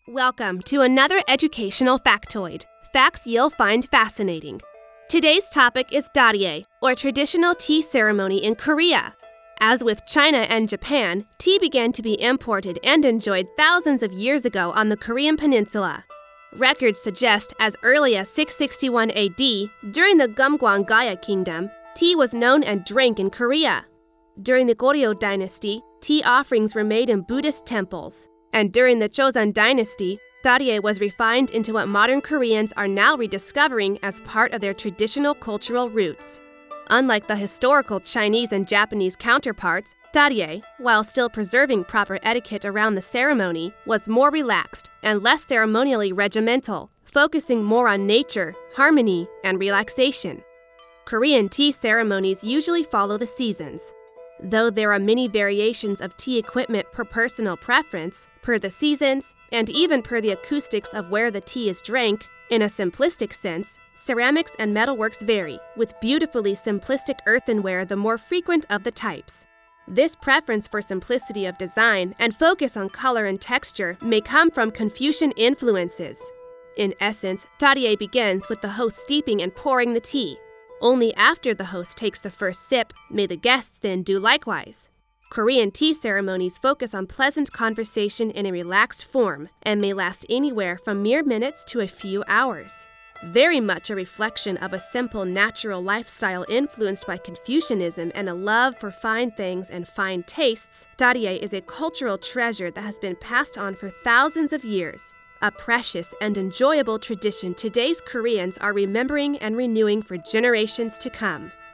Welcome to another educational factoid. Facts you'll find fascinating. Today's topic is Darie, or traditional tea ceremony in Korea. As with China and Japan, tea began to be imported and enjoyed thousands of years ago on the Korean peninsula. Records suggest as early as 661 AD, during the Gumgwang-Gaya kingdom, tea was known and drank in Korea. During the Goryeo dynasty, tea offerings were made in Buddhist temples. And during the Joseon dynasty, Darie was refined into what modern Koreans are now rediscovering as part of their traditional cultural roots. Unlike the historical Chinese and Japanese counterparts, Darie, while still preserving proper etiquette around the ceremony, was more relaxed and less ceremonially regimental, focusing more on nature, harmony, and relaxation. Korean tea ceremonies usually follow the seasons. Though there are many variations of tea equipment per personal preference, per the seasons, and even per the acoustics of where the tea is drank, in a simplistic sense, ceramics and metalworks vary, with beautifully simplistic earthenware the more frequent of the types. This preference for simplicity of design and focus on color and texture may come from Confucian influences. In essence, Darie begins with the host steeping and pouring the tea. Only after the host takes the first sip may the guests then do likewise. Korean tea ceremonies focus on pleasant conversation in a relaxed form and may last anywhere from mere minutes to a few hours. Very much a reflection of a simple, natural lifestyle influenced by Confucianism and a love for fine things and fine tastes, Darie is a cultural treasure that has been passed on for thousands of years. A precious and enjoyable tradition today's Koreans are remembering and renewing for generations to come.